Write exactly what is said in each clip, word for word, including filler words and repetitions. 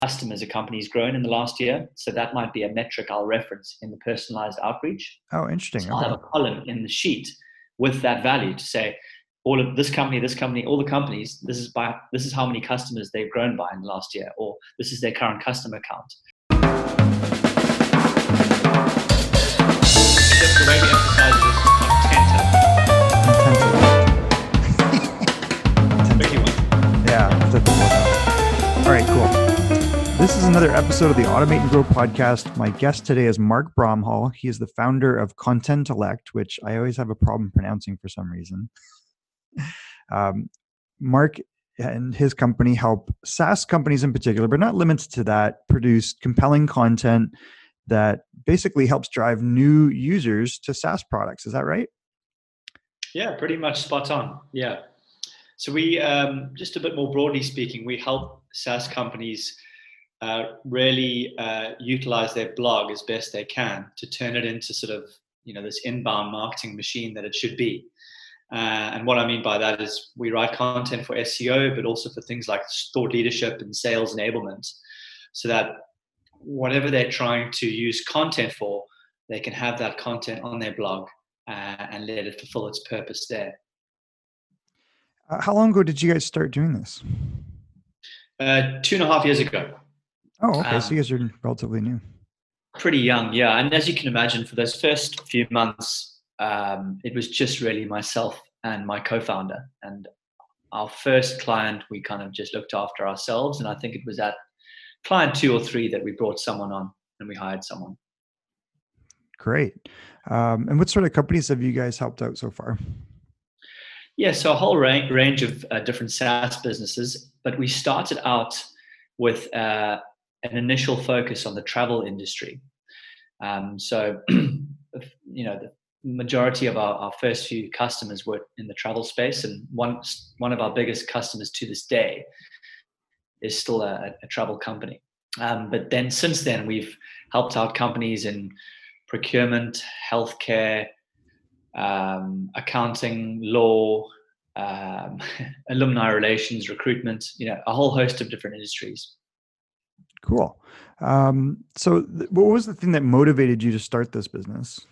customers a company's grown in the last year. So that might be a metric I'll reference in the personalized outreach. Oh, interesting. So I'll Okay. have a column in the sheet with that value to say all of this company, this company, all the companies, this is by this is how many customers they've grown by in the last year, or this is their current customer count. Just the way we emphasize it is content. Yeah. All right, cool. This is another episode of the Automate and Grow podcast. My guest today is Mark Bromhall. He is the founder of Contentellect, which I always have a problem pronouncing for some reason. Um, Mark and his company help SaaS companies in particular, but not limited to that, produce compelling content that basically helps drive new users to SaaS products. Is that right? Yeah, pretty much spot on. Yeah. So we, um, just a bit more broadly speaking, we help SaaS companies uh, really uh, utilize their blog as best they can to turn it into sort of, you know, this inbound marketing machine that it should be. Uh, and what I mean by that is we write content for S E O, but also for things like thought leadership and sales enablement, so that whatever they're trying to use content for, they can have that content on their blog uh, and let it fulfill its purpose there. Uh, how long ago did you guys start doing this? Uh, two and a half years ago. Oh, okay. Um, so you guys are relatively new. Pretty young, yeah. And as you can imagine, for those first few months, um, it was just really myself and my co-founder. And our first client, we kind of just looked after ourselves. And I think it was at client two or three that we brought someone on and we hired someone. Great. Um, and what sort of companies have you guys helped out so far? Yeah, so a whole range, range of uh, different SaaS businesses, but we started out with uh, an initial focus on the travel industry. Um, so, you know, the majority of our, our first few customers were in the travel space, and one one of our biggest customers to this day is still a, a travel company. Um, but then since then, we've helped out companies in procurement, healthcare, um, accounting, law, um, alumni relations, recruitment, you know, a whole host of different industries. Cool. Um, so th- what was the thing that motivated you to start this business?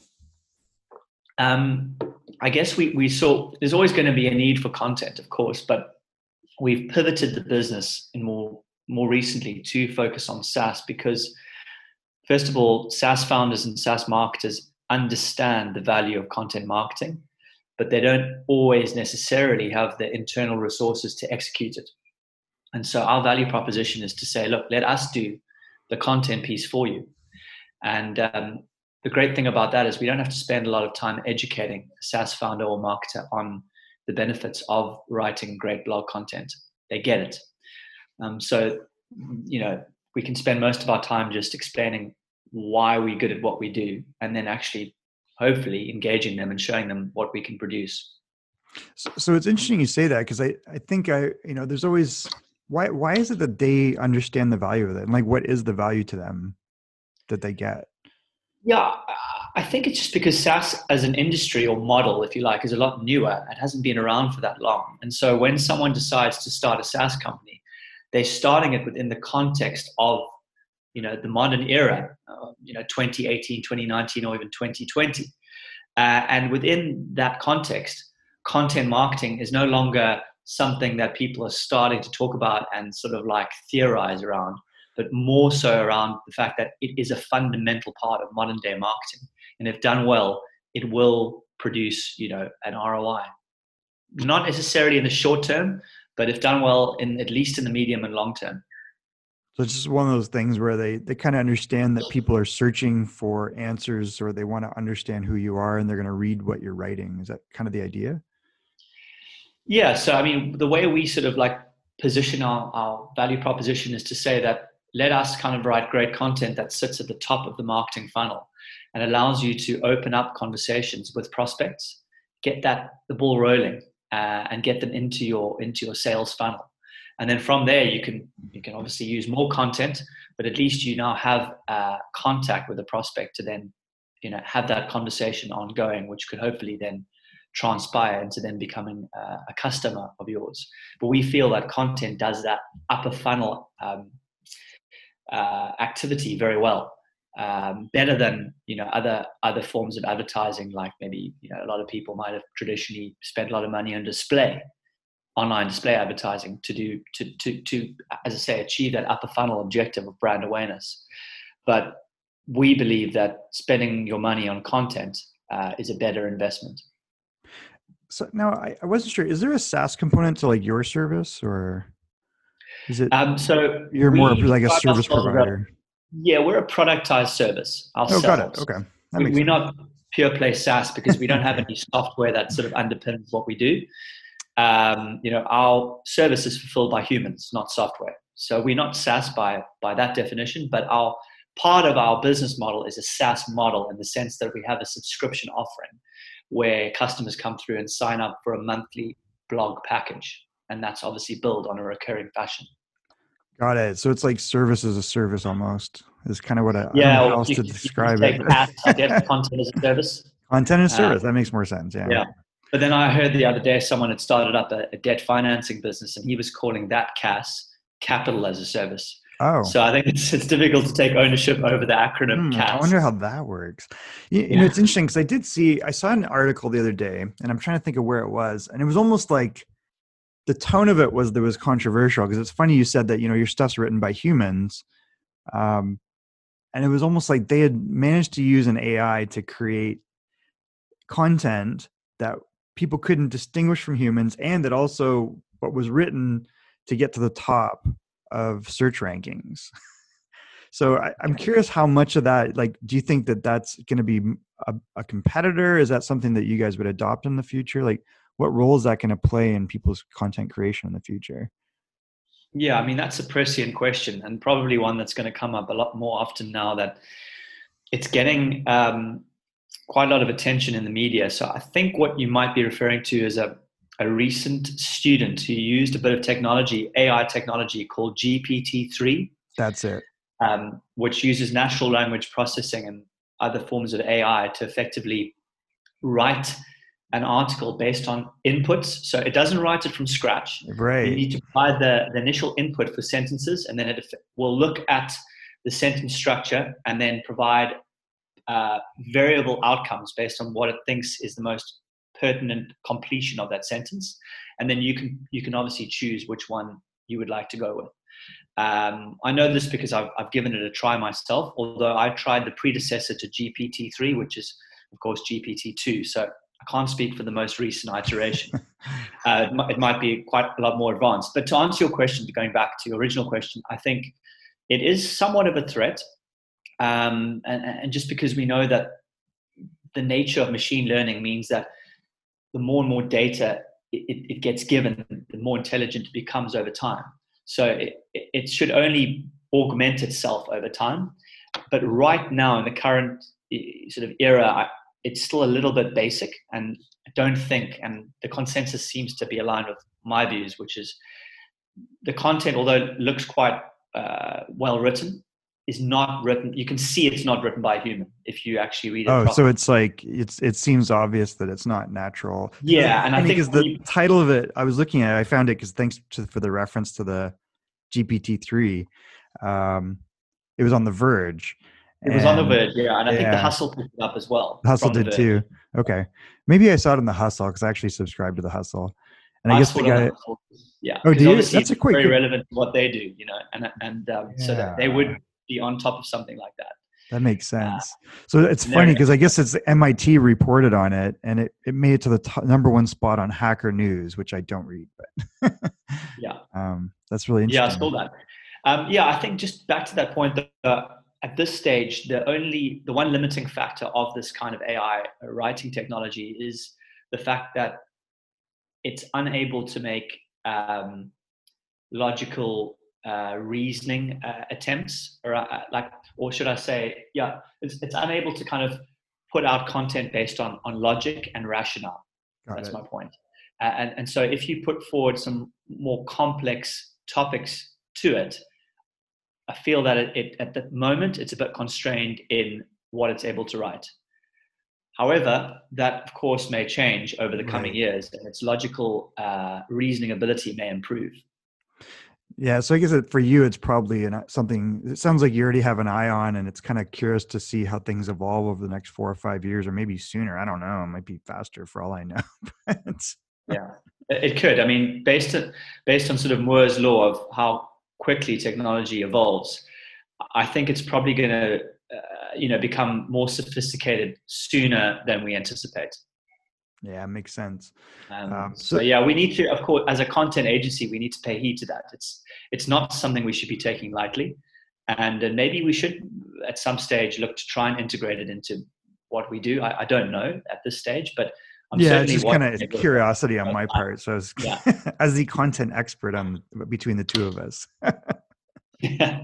Um, I guess we, we saw there's always going to be a need for content, of course, but we've pivoted the business in more, more recently to focus on SaaS because, first of all, SaaS founders and SaaS marketers understand the value of content marketing, but they don't always necessarily have the internal resources to execute it. And so our value proposition is to say, look, let us do the content piece for you. And um, the great thing about that is we don't have to spend a lot of time educating a SaaS founder or marketer on the benefits of writing great blog content. They get it. Um, so, you know, we can spend most of our time just explaining why we're good at what we do, and then actually, hopefully, engaging them and showing them what we can produce. So, so it's interesting you say that, because I, I think I, you know, there's always, why, why is it that they understand the value of it? And like, what is the value to them that they get? Yeah, I think it's just because SaaS as an industry or model, if you like, is a lot newer. It hasn't been around for that long. And so when someone decides to start a SaaS company, they're starting it within the context of, you know, the modern era, uh, you know, twenty eighteen, twenty nineteen, or even twenty twenty. Uh, and within that context, content marketing is no longer something that people are starting to talk about and sort of like theorize around, but more so around the fact that it is a fundamental part of modern day marketing. And if done well, it will produce, you know, an R O I. Not necessarily in the short term, but if done well, in at least in the medium and long term. So it's just one of those things where they, they kind of understand that people are searching for answers, or they want to understand who you are, and they're going to read what you're writing. Is that kind of the idea? Yeah. So, I mean, the way we sort of like position our, our value proposition is to say that let us kind of write great content that sits at the top of the marketing funnel and allows you to open up conversations with prospects, get that the ball rolling, uh, and get them into your into your sales funnel. And then from there, you can you can obviously use more content, but at least you now have uh, contact with the prospect to then, you know, have that conversation ongoing, which could hopefully then transpire into them becoming uh, a customer of yours. But we feel that content does that upper funnel um, uh, activity very well. Um, better than you know other other forms of advertising, like maybe you know a lot of people might have traditionally spent a lot of money on display, online display advertising to do to to to as I say achieve that upper funnel objective of brand awareness. But we believe that spending your money on content uh, is a better investment. So now I, I wasn't sure. Is there a SaaS component to like your service, or is it? Um, so you're more we like a describe service ourselves as a- provider. Yeah, we're a productized service Oh, got it. ourselves. Okay, that We, makes we're sense. not pure play SaaS because we don't have Okay. any software that sort of underpins what we do. Um, you know, our service is fulfilled by humans, not software. So we're not SaaS by by that definition, but our part of our business model is a SaaS model in the sense that we have a subscription offering where customers come through and sign up for a monthly blog package, and that's obviously billed on a recurring fashion. Got it. So it's like service as a service almost is kind of what I, I don't Yeah, know how or else you, to you can describe say it. PaaS, I guess, content as a service. Content and Uh, service. That makes more sense. Yeah. yeah. But then I heard the other day someone had started up a, a debt financing business, and he was calling that C A S, capital as a service. Oh. So I think it's, it's difficult to take ownership over the acronym Hmm, C A S. I wonder how that works. You, you Yeah. know, it's interesting because I did see, I saw an article the other day, and I'm trying to think of where it was, and it was almost like the tone of it was that was controversial because it's funny you said that you know your stuff's written by humans, um, and it was almost like they had managed to use an A I to create content that people couldn't distinguish from humans, and that also what was written to get to the top of search rankings. So I, I'm curious how much of that, like, do you think that that's going to be a, a competitor? Is that something that you guys would adopt in the future? Like, what role is that going to play in people's content creation in the future? Yeah, I mean, that's a prescient question, and probably one that's going to come up a lot more often now that it's getting um, quite a lot of attention in the media. So I think what you might be referring to is a, a recent student who used a bit of technology, A I technology called G P T three. That's it. Um, which uses natural language processing and other forms of A I to effectively write an article based on inputs. So it doesn't write it from scratch. Right. You need to provide the, the initial input for sentences, and then it will look at the sentence structure and then provide uh, variable outcomes based on what it thinks is the most pertinent completion of that sentence. And then you can you can obviously choose which one you would like to go with. Um, I know this because I've, I've given it a try myself, although I tried the predecessor to G P T three, which is, of course, G P T two. So I can't speak for the most recent iteration. uh, it, might, it might be quite a lot more advanced. But to answer your question, going back to your original question, I think it is somewhat of a threat. Um, and, and just because we know that the nature of machine learning means that the more and more data it, it gets given, the more intelligent it becomes over time. So it, it should only augment itself over time. But right now, in the current sort of era, it's still a little bit basic. And I don't think, and the consensus seems to be aligned with my views, which is the content, although it looks quite uh, well written, is not written. You can see it's not written by a human if you actually read it Oh, properly. so it's like, it's it seems obvious that it's not natural. Yeah, and I think because the you, title of it, I was looking at it, I found it because thanks to, for the reference to the G P T three, um, it was on The Verge. It was on The Verge, yeah, and I yeah. think The Hustle picked it up as well. The Hustle did too. Okay, maybe I saw it in The Hustle because I actually subscribed to The Hustle, and I, I guess the guy. The yeah. Oh, do you? That's a quick. Very relevant to what they do, you know, and and um, yeah. so that they would be on top of something like that. That makes sense. Uh, so it's funny because I guess it's M I T reported on it, and it, it made it to the top, number one spot on Hacker News, which I don't read, but yeah, um, that's really interesting. Yeah, I saw that. Um, yeah, I think just back to that point that uh, at this stage, the only the one limiting factor of this kind of A I writing technology is the fact that it's unable to make um, logical uh, reasoning uh, attempts, or uh, like, or should I say, yeah, it's, it's unable to kind of put out content based on on logic and rationale. Got That's it. my point. Uh, and and so if you put forward some more complex topics to it, I feel that it, it at the moment it's a bit constrained in what it's able to write. However, that of course may change over the coming right. years, and its logical uh, reasoning ability may improve. Yeah. So I guess it, for you, it's probably an, something, it sounds like you already have an eye on, and it's kind of curious to see how things evolve over the next four or five years, or maybe sooner. I don't know. It might be faster for all I know. But Yeah, it it could. I mean, based on, based on sort of Moore's law of how quickly technology evolves, I think it's probably going to, uh, you know, become more sophisticated sooner than we anticipate. yeah, makes sense. Um, Um, so so yeah, we need to, of course, as a content agency, we need to pay heed to that. It's it's not something we should be taking lightly, and uh, maybe we should, at some stage, look to try and integrate it into what we do. I, I don't know at this stage, but I'm yeah, it's certainly just kind watching of it with curiosity on both my eyes. part. So as, Yeah. as the content expert on between the two of us. Yeah.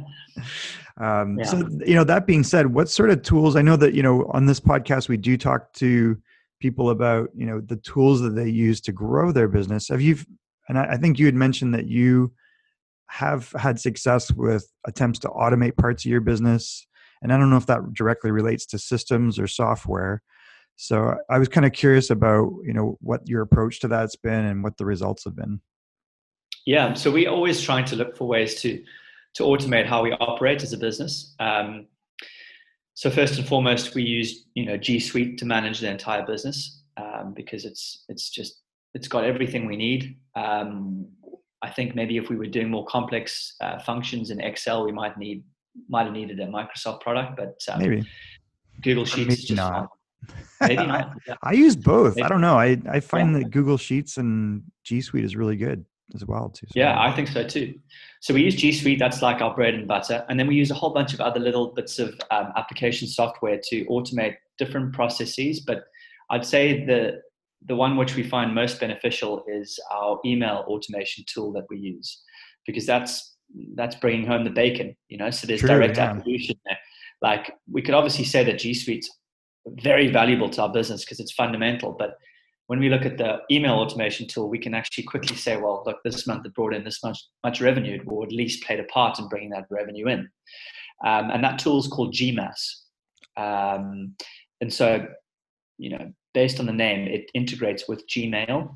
Um, Yeah. so, you know, that being said, what sort of tools, I know that, you know, on this podcast, we do talk to people about, you know, the tools that they use to grow their business. Have you, and I, I think you had mentioned that you have had success with attempts to automate parts of your business. And I don't know if that directly relates to systems or software. So I was kind of curious about, you know, what your approach to that's been and what the results have been. Yeah. So we always trying to look for ways to to automate how we operate as a business. Um, so first and foremost, we use you know G Suite to manage the entire business um, because it's it's just it's got everything we need. Um, I think maybe if we were doing more complex uh, functions in Excel, we might need might have needed a Microsoft product, but um, Maybe, Google or Sheets maybe is just fine. not. Maybe I, not. Yeah. I use both. I Maybe, don't know. I, I yeah. find that Google Sheets and G Suite is really good as well too. So Yeah, I think so too. So we use G Suite, that's like our bread and butter. And then we use a whole bunch of other little bits of um, application software to automate different processes. But I'd say the the one which we find most beneficial is our email automation tool that we use, because that's that's bringing home the bacon, you know. So there's true. direct Yeah. attribution there. Like we could obviously say that G Suite's very valuable to our business because it's fundamental, but when we look at the email automation tool, we can actually quickly say, well, look, this month it brought in this much much revenue. It will at least played a part in bringing that revenue in. Um, and that tool is called G M A S. Um, and so, you know, based on the name, it integrates with Gmail,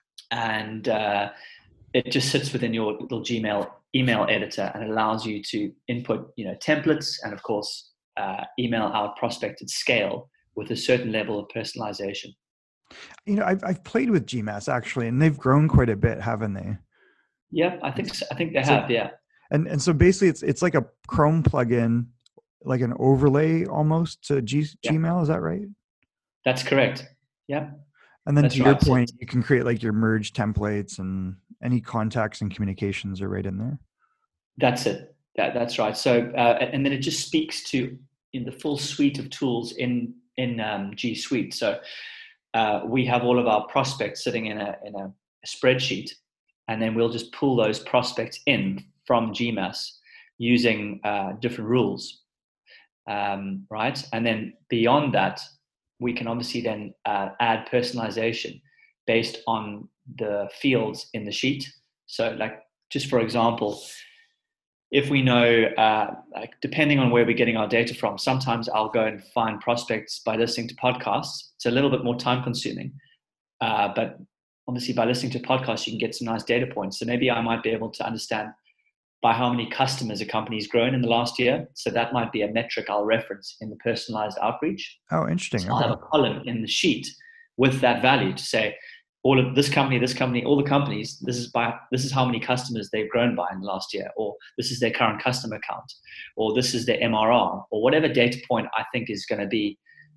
and uh, it just sits within your little Gmail email editor and allows you to input, you know, templates and of course, uh, email out prospect at scale with a certain level of personalization. You know, I've I've played with G M A S actually, and they've grown quite a bit, haven't they? Yeah, I think so. I think they So, have. Yeah, and and so basically, it's it's like a Chrome plugin, like an overlay almost to G, yeah, Gmail. Is that right? that's correct. Yeah, And then that's to your right. So, point, you can create like your merge templates, and any contacts and communications are right in there. that's it. That, that's right. So, uh, and then it just speaks to in the full suite of tools in in um, G Suite. So, uh, we have all of our prospects sitting in a in a spreadsheet, and then we'll just pull those prospects in from G M A S using uh, different rules, um, right? And then beyond that, we can obviously then uh, add personalization based on the fields in the sheet. So, like just for example, if we know, uh, like depending on where we're getting our data from, sometimes I'll go and find prospects by listening to podcasts. It's a little bit more time consuming, uh, but obviously by listening to podcasts, you can get some nice data points. So maybe I might be able to understand by how many customers a company's grown in the last year. So that might be a metric I'll reference in the personalized outreach. Oh, interesting. So Okay. I'll have a column in the sheet with that value to say, all of this company, this company, all the companies, this is by this is how many customers they've grown by in the last year, or this is their current customer count, or this is their M R R, or whatever data point I think is going to be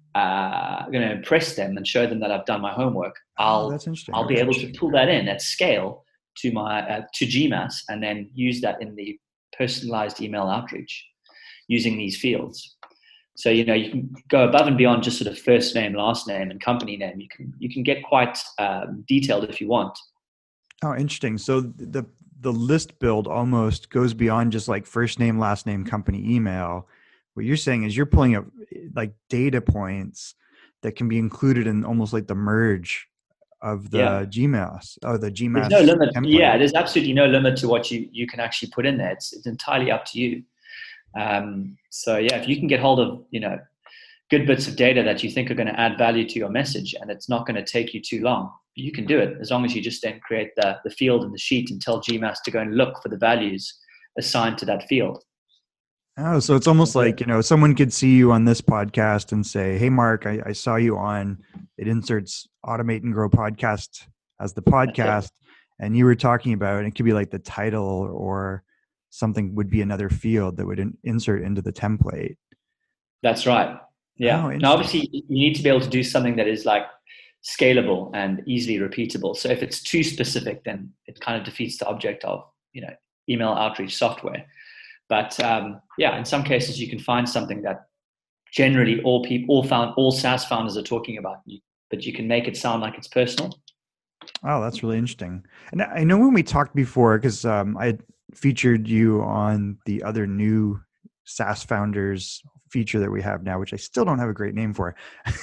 uh, going to impress them and show them that I've done my homework. I'll Oh, that's interesting. I'll be Okay. able to pull that in at scale to my uh, to G M A S and then use that in the personalized email outreach using these fields. So, you know, you can go above and beyond just sort of first name, last name, and company name. You can you can get quite um, detailed if you want. Oh, interesting. So the the list build almost goes beyond just like first name, last name, company, email. What you're saying is you're pulling up like data points that can be included in almost like the merge of the Yeah, G M A S or the G M A there's no S limit. template. Yeah, there's absolutely no limit to what you you can actually put in there. It's it's entirely up to you. Um, so yeah, if you can get hold of, you know, good bits of data that you think are going to add value to your message, and it's not going to take you too long, you can do it as long as you just then create the, the field in the sheet and tell G M A S to go and look for the values assigned to that field. Oh, so it's almost like, you know, someone could see you on this podcast and say, hey, Mark, I, I saw you on, it inserts Automate and Grow podcast as the podcast, and you were talking about, and it could be like the title or something would be another field that would in, insert into the template. That's right. Yeah. Oh, now, obviously, you need to be able to do something that is like scalable and easily repeatable. So if it's too specific, then it kind of defeats the object of, you know, email outreach software. But um, yeah, in some cases, you can find something that generally all people, all found, all SaaS founders are talking about, but you can make it sound like it's personal. Oh, that's really interesting. And I know when we talked before, because um, I featured you on the other new SaaS founders feature that we have now, which I still don't have a great name for.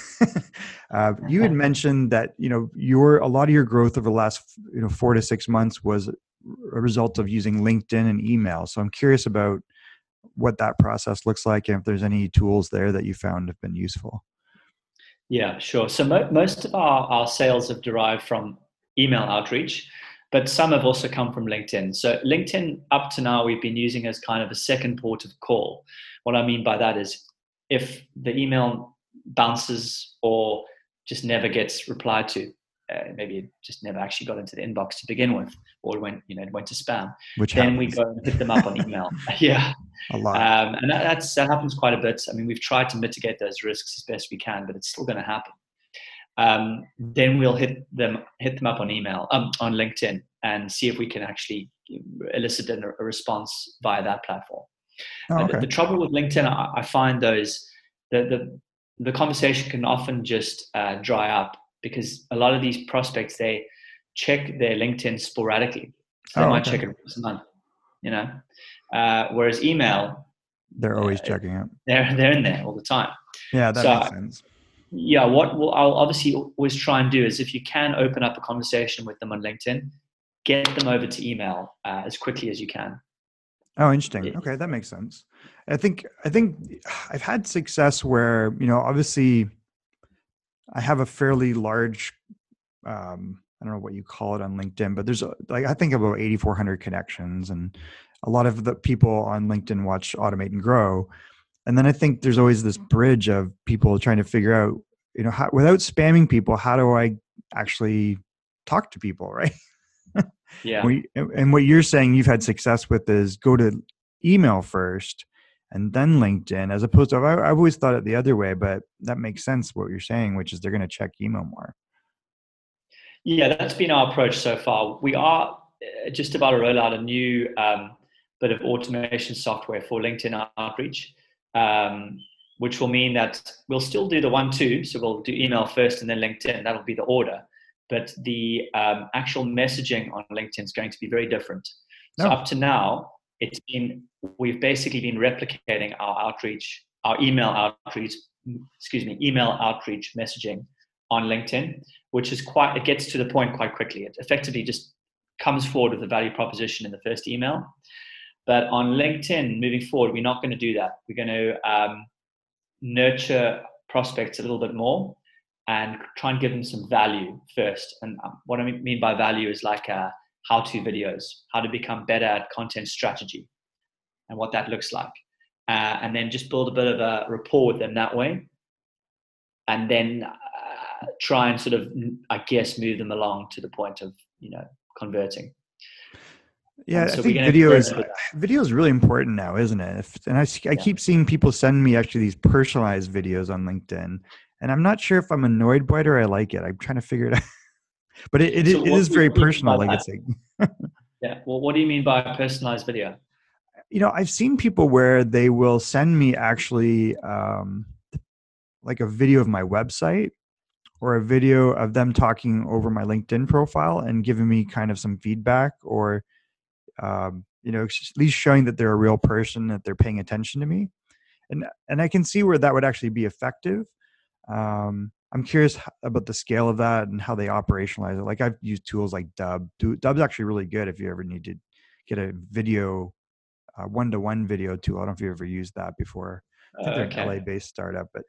uh, you had mentioned that, you know, your a lot of your growth over the last, you know, four to six months was a result of using LinkedIn and email. So I'm curious about what that process looks like and if there's any tools there that you found have been useful. Yeah, sure. So mo- most of our, our sales have derived from email outreach, but some have also come from LinkedIn. So LinkedIn up to now, we've been using as kind of a second port of call. What I mean by that is if the email bounces or just never gets replied to, uh, maybe it just never actually got into the inbox to begin with, or it went, you know, it went to spam. Which then happens. we go and hit them up on email. Yeah, a lot, um, and that, that's that happens quite a bit. I mean, we've tried to mitigate those risks as best we can, but it's still going to happen. Um, then we'll hit them hit them up on email, um, on LinkedIn, and see if we can actually elicit a, a response via that platform. Oh, okay. uh, the, the trouble with LinkedIn, I, I find those the the the conversation can often just uh, dry up, because a lot of these prospects, they check their LinkedIn sporadically. So they oh, might okay. check it once a month, you know. Uh, whereas email, they're always uh, checking it. They're they're in there all the time. Yeah, that so, makes sense. Yeah, what we'll, I'll obviously always try and do is, if you can open up a conversation with them on LinkedIn, get them over to email uh, as quickly as you can. Oh, interesting. Okay, that makes sense. I think I think I've had success where, you know, obviously I have a fairly large, um, I don't know what you call it on LinkedIn, but there's like, I think about eighty-four hundred connections, and a lot of the people on LinkedIn watch Automate and Grow. And then I think there's always this bridge of people trying to figure out, you know, how, without spamming people, how do I actually talk to people, right? Yeah. We, and what you're saying you've had success with is go to email first and then LinkedIn, as opposed to, I've, I've always thought it the other way, but that makes sense what you're saying, which is they're going to check email more. Yeah, that's been our approach so far. We are just about to roll out a new um, bit of automation software for LinkedIn outreach, um, which will mean that we'll still do the one, two. So we'll do email first and then LinkedIn. That'll be the order. But the um, actual messaging on LinkedIn is going to be very different. So Oh. up to now, it's been, we've basically been replicating our outreach, our email outreach, excuse me, email outreach messaging on LinkedIn, which is quite, it gets to the point quite quickly. It effectively just comes forward with a value proposition in the first email. But on LinkedIn, moving forward, we're not going to do that. We're going to um, nurture prospects a little bit more and try and give them some value first. And what I mean by value is like uh, how-to videos, how to become better at content strategy and what that looks like. Uh, and then just build a bit of a rapport with them that way. And then uh, try and sort of, I guess, move them along to the point of, you know, converting. Yeah, so I think video is like video is really important now, isn't it? If, and I, I yeah. keep seeing people send me actually these personalized videos on LinkedIn, and I'm not sure if I'm annoyed by it or I like it. I'm trying to figure it out. But it, it, so it is very personal. Like it's like, yeah. Well, what do you mean by a personalized video? You know, I've seen people where they will send me actually um, like a video of my website or a video of them talking over my LinkedIn profile and giving me kind of some feedback, or um, you know, at least showing that they're a real person, that they're paying attention to me. And and I can see where that would actually be effective. Um, I'm curious about the scale of that and how they operationalize it. Like I've used tools like Dub. Dub's actually really good if you ever need to get a video, uh, one-to-one video tool. I don't know if you ever used that before. I think they're okay. an L A-based startup, but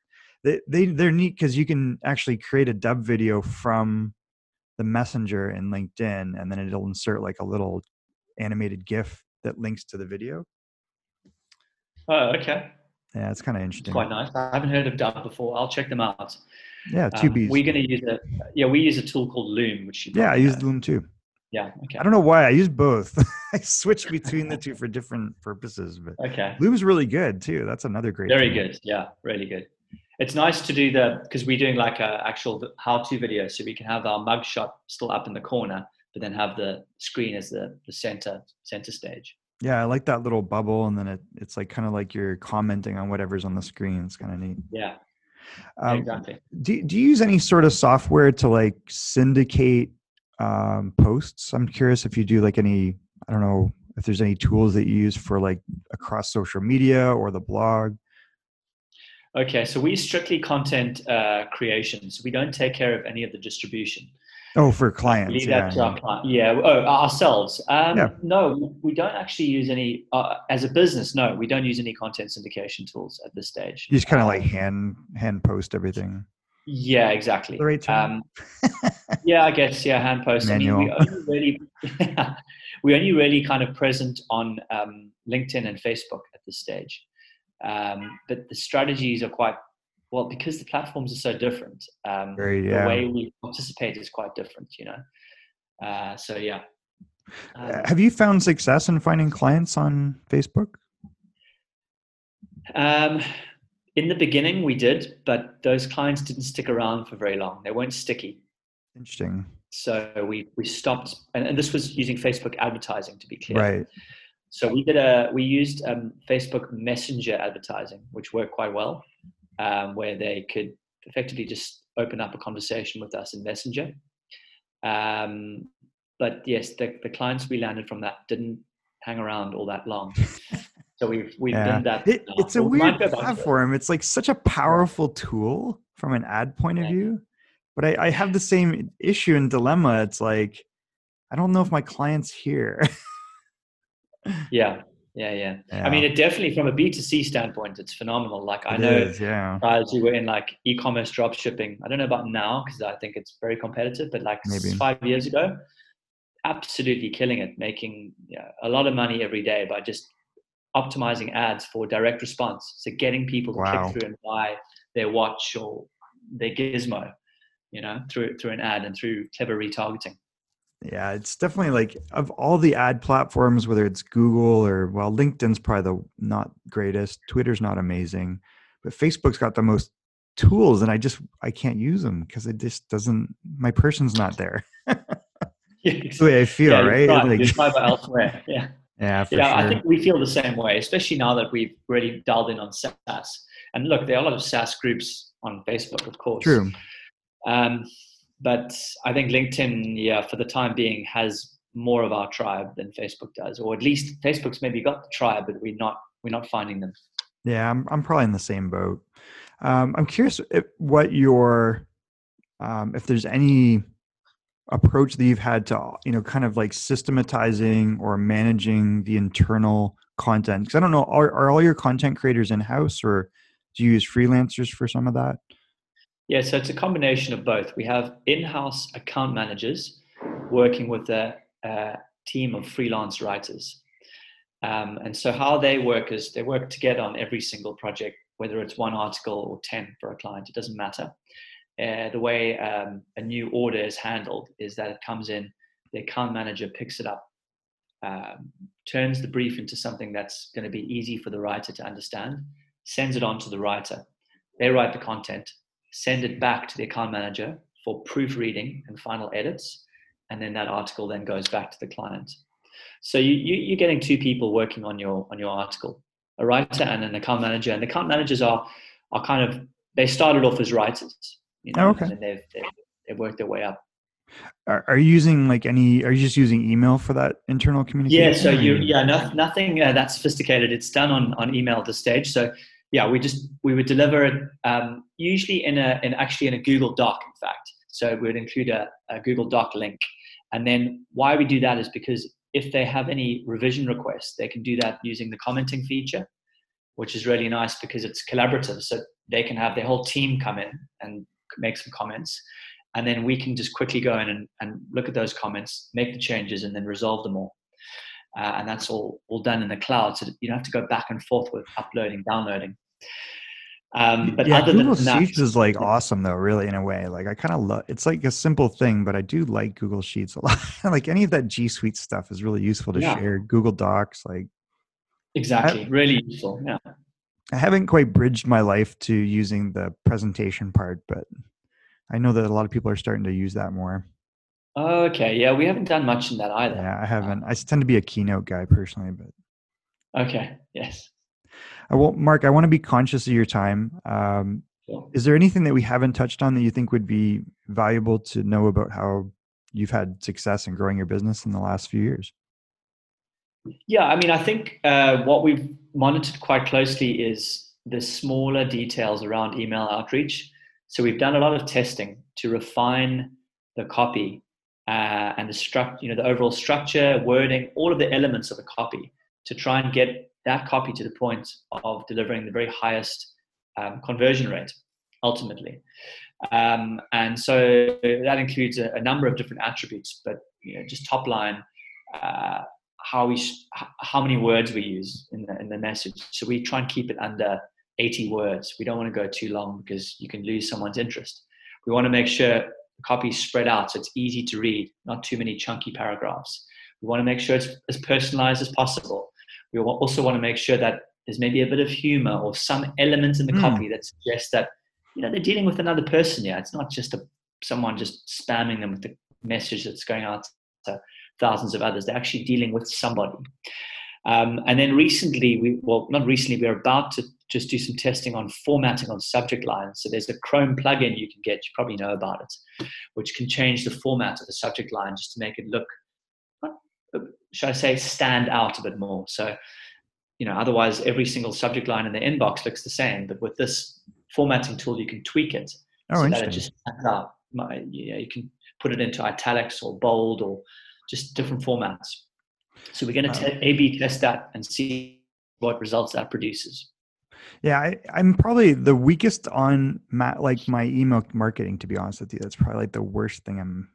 they, they they're neat because you can actually create a dub video from the Messenger in LinkedIn, and then it'll insert like a little animated GIF that links to the video. Oh, okay. Yeah, it's kind of It's interesting. quite nice. I haven't heard of Dub before. I'll check them out. Yeah, two Um, B's. we're going to use a yeah. We use a tool called Loom, which you Yeah, I probably use know. Loom too. Yeah. Okay. I don't know why I use both. I switch between the two for different purposes, but Okay. Loom's really good too. That's another great. Very tool. good. Yeah, really good. It's nice to do the because we're doing like a actual how-to video, so we can have our mugshot still up in the corner, but then have the screen as the the center center stage. Yeah, I like that little bubble, and then it, it's like kind of like you're commenting on whatever's on the screen. It's kind of neat. Yeah. Um, exactly. Do Do you use any sort of software to like syndicate um, posts? I'm curious if you do like any. I don't know if there's any tools that you use for like across social media or the blog. Okay, so we strictly content uh, creation. So we don't take care of any of the distribution. Oh, for clients, Leave yeah. that to our client. Yeah. Oh, ourselves. Um, Yeah. No, we don't actually use any. Uh, as a business, no, we don't use any content syndication tools at this stage. You just kind of Um, like hand hand post everything. Yeah, exactly. The right term? Um, yeah, I guess. Yeah, hand post. I mean, we Manual. only really, we only really kind of present on um, LinkedIn and Facebook at this stage. Um, but the strategies are quite well because the platforms are so different. Um, Very, yeah. The way we participate is quite different, you know. Uh, so yeah. Um, Have you found success in finding clients on Facebook? Um, in the beginning, we did, but those clients didn't stick around for very long. They weren't sticky. Interesting. So we we stopped, and, and this was using Facebook advertising, to be clear. Right. So we did a we used um, Facebook Messenger advertising, which worked quite well, um, where they could effectively just open up a conversation with us in Messenger. Um, but yes, the, the clients we landed from that didn't hang around all that long. So we've we've Yeah. done that. It, now. it's a We weird might go back to it. platform. It's like such a powerful tool from an ad point of Yeah. view. But I, I have the same issue and dilemma. It's like, I don't know if my client's here. Yeah, yeah, yeah, Yeah. I mean, it definitely from a B two C standpoint, it's phenomenal. Like I It know is, yeah. guys who were in like e-commerce drop shipping. I don't know about now because I think it's very competitive, but like Maybe. five years ago, absolutely killing it, making yeah, a lot of money every day by just optimizing ads for direct response. So getting people to Wow. click through and buy their watch or their gizmo, you know, through through an ad and through clever retargeting. Yeah, it's definitely like of all the ad platforms, whether it's Google or well, LinkedIn's probably the not greatest. Twitter's not amazing, but Facebook's got the most tools, and I just I can't use them because it just doesn't. My person's not there. That's the way I feel, yeah, right? You try, Like, you try but elsewhere. Yeah. yeah, for Yeah, sure. I think we feel the same way, especially now that we've really dialed in on SaaS. And look, there are a lot of SaaS groups on Facebook, of course. True. Um, but I think LinkedIn, yeah, for the time being, has more of our tribe than Facebook does, or at least Facebook's maybe got the tribe, but we're not we're not finding them. Yeah, I'm I'm probably in the same boat. Um, I'm curious if, what your um, if there's any approach that you've had to, you know, kind of like systematizing or managing the internal content. Because I don't know, are, are all your content creators in-house, or do you use freelancers for some of that? Yeah, so it's a combination of both. We have in-house account managers working with a, a team of freelance writers. Um, and so how they work is they work together on every single project, whether it's one article or ten for a client, it doesn't matter. Uh, the way um, a new order is handled is that it comes in, the account manager picks it up, um, turns the brief into something that's going to be easy for the writer to understand, sends it on to the writer. They write the content, send it back to the account manager for proofreading and final edits, and then that article then goes back to the client. So you, you, you're getting two people working on your on your article, a writer and an account manager. And the account managers are are kind of, they started off as writers. You know, Oh, okay. and they've, they've they've worked their way up. Are, are you using like any? Are you just using email for that internal communication? Yeah, so you or- yeah, no, nothing uh, that sophisticated. It's done on, on email at this stage. So yeah, we just we would deliver it um, usually in a in actually in a Google Doc, in fact. So we would include a, a Google Doc link, and then why we do that is because if they have any revision requests, they can do that using the commenting feature, which is really nice because it's collaborative. So they can have their whole team come in and make some comments. And then we can just quickly go in and, and look at those comments, make the changes, and then resolve them all. Uh, and that's all, all done in the cloud. So you don't have to go back and forth with uploading, downloading. Um, but yeah, other Google than that, Sheets is like awesome though, really, in a way. Like I kind of love, it's like a simple thing, but I do like Google Sheets a lot. Like any of that G Suite stuff is really useful to yeah, share. Google Docs, like exactly, I, really useful. Yeah. I haven't quite bridged my life to using the presentation part, but I know that a lot of people are starting to use that more. Oh, okay. Yeah, we haven't done much in that either. Yeah, I haven't. I tend to be a Keynote guy personally, but Okay. Yes. I will, Mark, I want to be conscious of your time. Um, Sure. Is there anything that we haven't touched on that you think would be valuable to know about how you've had success in growing your business in the last few years? Yeah, I mean, I think uh, what we've monitored quite closely is the smaller details around email outreach. So we've done a lot of testing to refine the copy uh, and the struct, you know, the overall structure, wording, all of the elements of the copy to try and get that copy to the point of delivering the very highest um, conversion rate ultimately. Um, and so that includes a, a number of different attributes, but you know, just top line, uh, how we how many words we use in the in the message. So we try and keep it under eighty words. We don't want to go too long because you can lose someone's interest. We want to make sure the copy is spread out so it's easy to read, not too many chunky paragraphs. We want to make sure it's as personalized as possible. We also want to make sure that there's maybe a bit of humor or some element in the mm. copy that suggests that, you know, they're dealing with another person. Yeah, it's not just a, someone just spamming them with the message that's going out to thousands of others. They're actually dealing with somebody. Um, and then recently, we well, not recently, we're about to just do some testing on formatting on subject lines. So there's a Chrome plugin you can get, you probably know about it, which can change the format of the subject line just to make it look, should I say, stand out a bit more. So, you know, otherwise every single subject line in the inbox looks the same, but with this formatting tool, you can tweak it oh, so that it just stands out. You know, you can put it into italics or bold or just different formats. So we're going to wow. A B test that and see what results that produces. Yeah, I, I'm probably the weakest on ma- like my email marketing, to be honest with you. That's probably like the worst thing I'm.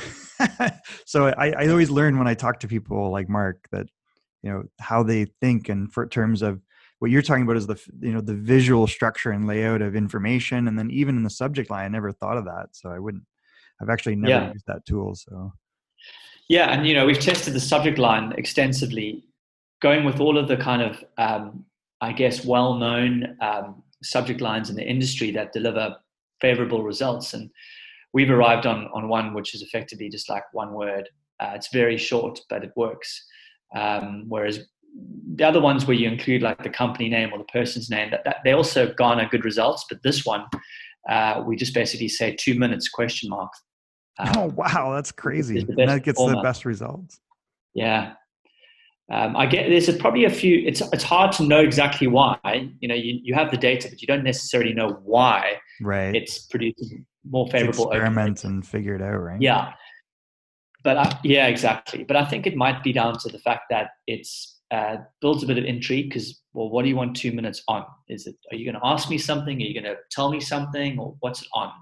So I, I always learn when I talk to people like Mark that, you know, how they think, and for terms of what you're talking about is the, you know, the visual structure and layout of information. And then even in the subject line, I never thought of that. So I wouldn't, I've actually never yeah. used that tool. So. Yeah. And, you know, we've tested the subject line extensively, going with all of the kind of, um, I guess, well-known um, subject lines in the industry that deliver favorable results. And we've arrived on, on one which is effectively just like one word. Uh, it's very short, but it works. Um, whereas the other ones where you include like the company name or the person's name, that, that they also garner good results. But this one, uh, we just basically say two minutes question mark. Um, oh, wow. That's crazy. And that gets format. The best results. Yeah. Um, I get there's a, probably a few, it's it's hard to know exactly why. You know, you, you have the data, but you don't necessarily know why right. it's producing more favorable. Experiment and figure it out, right? Yeah. But I, yeah, exactly. But I think it might be down to the fact that it's uh, builds a bit of intrigue because, well, what do you want two minutes on? Is it, are you going to ask me something? Are you going to tell me something, or what's it on?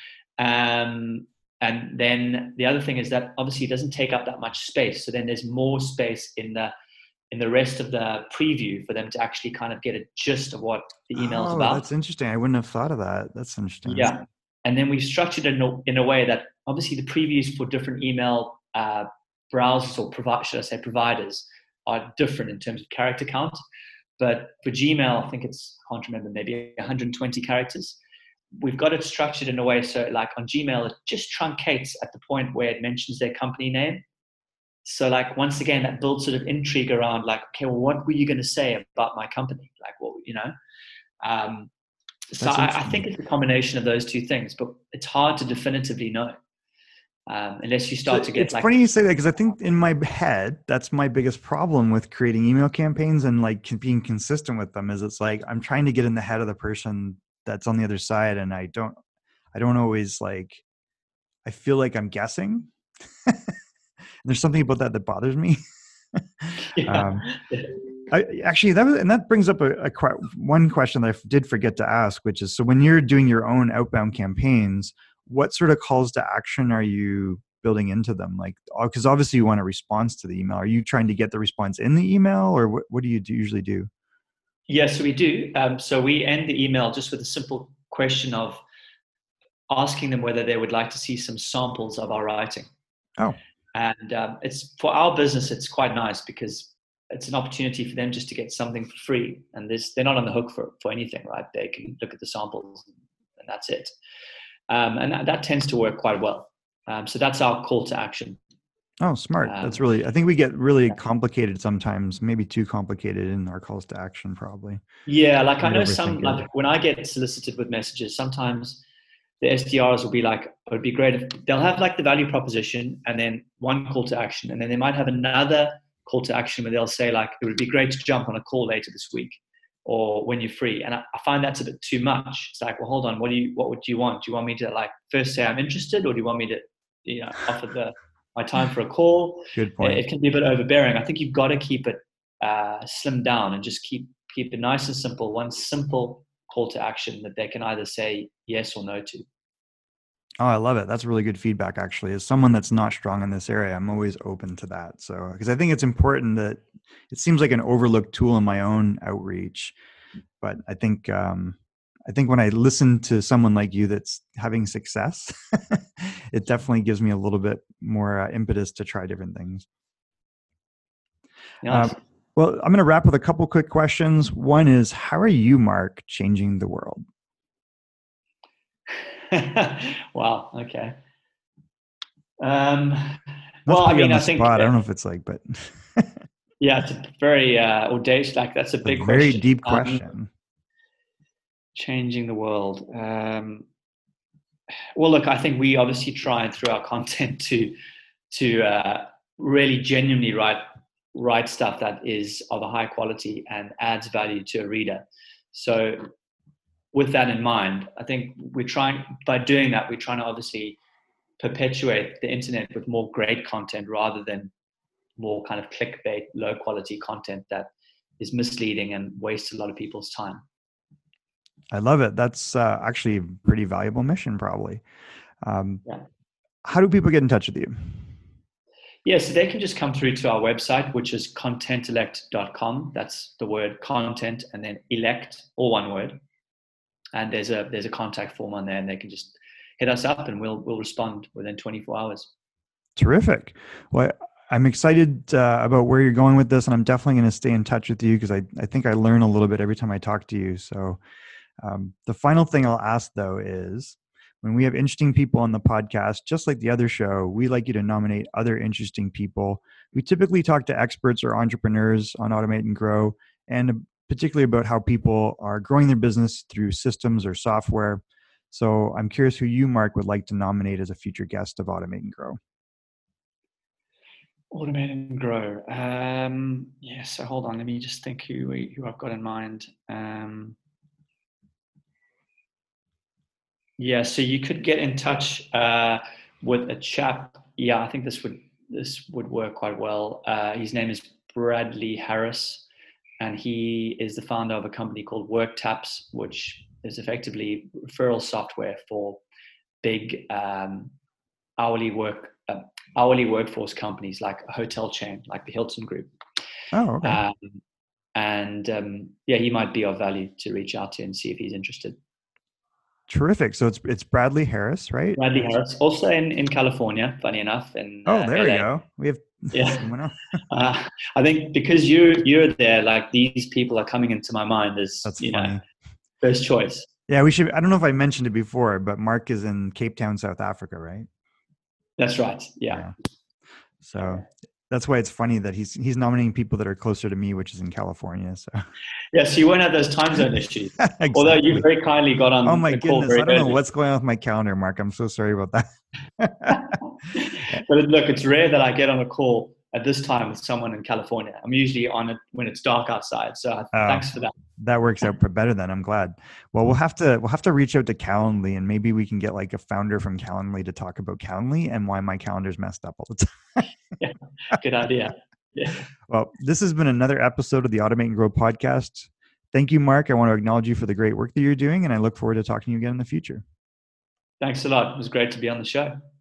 Um, and then the other thing is that obviously it doesn't take up that much space. So then there's more space in the in the rest of the preview for them to actually kind of get a gist of what the email's oh, about. That's interesting. I wouldn't have thought of that. That's interesting. Yeah. And then we've structured it in a, in a way that obviously the previews for different email uh, browsers or provi- should I say providers are different in terms of character count. But for Gmail, I think it's, I can't remember, maybe one hundred twenty characters. We've got it structured in a way so like on Gmail, it just truncates at the point where it mentions their company name. So like, once again, that builds sort of intrigue around like, okay, well, what were you going to say about my company? Like, what, you know? Um, so I, I think it's a combination of those two things, but it's hard to definitively know um, unless you start so to get it's like. It's funny you say that because I think in my head, that's my biggest problem with creating email campaigns and like being consistent with them is it's like, I'm trying to get in the head of the person that's on the other side. And I don't, I don't always like, I feel like I'm guessing. There's something about that that bothers me. Yeah. um, I, actually, that was, and that brings up a, a one question that I did forget to ask, which is, so when you're doing your own outbound campaigns, what sort of calls to action are you building into them? Like, because obviously you want a response to the email. Are you trying to get the response in the email, or what, what do you do, usually do? Yes, we do. Um, so we end the email just with a simple question of asking them whether they would like to see some samples of our writing. Oh. And um, it's for our business, it's quite nice because it's an opportunity for them just to get something for free. And this, they're not on the hook for, for anything, right? They can look at the samples and that's it. Um, and that, that tends to work quite well. Um, so that's our call to action. Oh, smart. Um, that's really, I think we get really yeah. complicated sometimes, maybe too complicated in our calls to action probably. Yeah. Like I know some, like when I get solicited with messages, sometimes the S D Rs will be like, it would be great if they'll have like the value proposition and then one call to action. And then they might have another call to action where they'll say like, it would be great to jump on a call later this week or when you're free. And I, I find that's a bit too much. It's like, well, hold on. What do you, what would you want? Do you want me to like first say I'm interested, or do you want me to, you know, offer the, my time for a call? Good point. It, it can be a bit overbearing. I think you've got to keep it uh, slimmed down and just keep, keep it nice and simple. One simple call to action that they can either say yes or no to. Oh, I love it. That's really good feedback, actually. As someone that's not strong in this area, I'm always open to that. So, because I think it's important that it seems like an overlooked tool in my own outreach. But I think, um, I think when I listen to someone like you that's having success, it definitely gives me a little bit more uh, impetus to try different things. Yes. Um, well, I'm going to wrap with a couple quick questions. One is, how are you, Mark, changing the world? Wow. Okay. Um, Not well, I mean, I think spot. I don't know if it's like, but yeah, it's a very uh, audacious. Like that's a big, a very question. deep question. Um, changing the world. Um, well, look, I think we obviously try through our content to to uh, really genuinely write write stuff that is of a high quality and adds value to a reader. So with that in mind, I think we're trying, by doing that, we're trying to obviously perpetuate the internet with more great content rather than more kind of clickbait, low quality content that is misleading and wastes a lot of people's time. I love it. That's uh, actually a pretty valuable mission, probably. Um, yeah. How do people get in touch with you? Yeah, so they can just come through to our website, which is content elect dot com. That's the word content and then elect, all one word. And there's a there's a contact form on there, and they can just hit us up, and we'll we'll respond within twenty-four hours. Terrific. Well, I'm excited uh, about where you're going with this, and I'm definitely going to stay in touch with you because I I think I learn a little bit every time I talk to you. So um, the final thing I'll ask though is, when we have interesting people on the podcast, just like the other show, we like you to nominate other interesting people. We typically talk to experts or entrepreneurs on Automate and Grow, and particularly about how people are growing their business through systems or software. So I'm curious who you, Mark, would like to nominate as a future guest of Automate and Grow. Automate and Grow. Um, yeah, so hold on. Let me just think who we, who I've got in mind. Um, yeah, so you could get in touch uh, with a chap. Yeah, I think this would this would work quite well. Uh, his name is Bradley Harris. And he is the founder of a company called WorkTaps, which is effectively referral software for big um, hourly work uh, hourly workforce companies like a hotel chain, like the Hilton Group. Oh, okay. Um, and um, yeah, he might be of value to reach out to and see if he's interested. Terrific. So it's it's Bradley Harris, right? Bradley Harris, also in, in California, funny enough. In, oh, uh, there L A. we go. We have yeah. someone else. uh, I think because you you're there, like these people are coming into my mind as That's you funny. know, first choice. Yeah, we should. I don't know if I mentioned it before, but Mark is in Cape Town, South Africa, right? That's right. Yeah. yeah. So that's why it's funny that he's he's nominating people that are closer to me, which is in California. So yes, so you won't have those time zone issues. Exactly. Although you very kindly got on. Oh my the goodness! call very I don't early. know what's going on with my calendar, Mark. I'm so sorry about that. But look, it's rare that I get on a call at this time with someone in California. I'm usually on it when it's dark outside. So oh, thanks for that. That works out better then. I'm glad. Well, we'll have to we'll have to reach out to Calendly, and maybe we can get like a founder from Calendly to talk about Calendly and why my calendar's messed up all the time. Yeah, good idea. Yeah. Well, this has been another episode of the Automate and Grow podcast. Thank you, Mark. I want to acknowledge you for the great work that you're doing, and I look forward to talking to you again in the future. Thanks a lot. It was great to be on the show.